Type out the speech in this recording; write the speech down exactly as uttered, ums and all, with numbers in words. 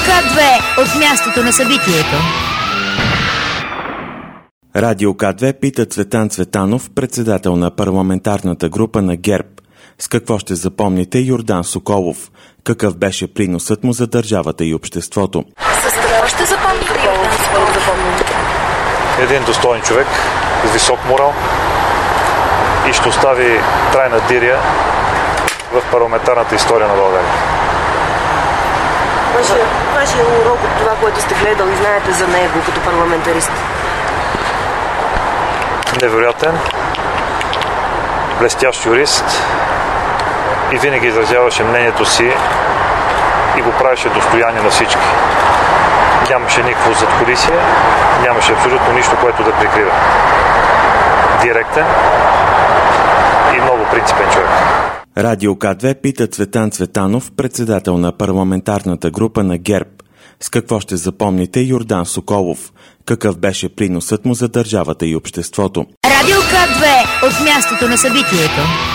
К две от мястото на събитието. Радио К две пита Цветан Цветанов, председател на парламентарната група на ГЕРБ. С какво ще запомните Йордан Соколов? Какъв беше приносът му за държавата и обществото? С какво ще запомните Йордан Соколов? Един достоен човек, с висок морал и ще остави трайна дирия в парламентарната история на България. Вашия, вашия урок от това, което сте гледал и знаете за него като парламентарист? Невероятен, блестящ юрист и винаги изразяваше мнението си и го правеше достояние на всички. Нямаше никакво задкулисие, нямаше абсолютно нищо, което да прикрива. Директен и много принципен човек. Радио К две пита Цветан Цветанов, председател на парламентарната група на ГЕРБ. С какво ще запомните Йордан Соколов? Какъв беше приносът му за държавата и обществото? Радио К две от мястото на събитието.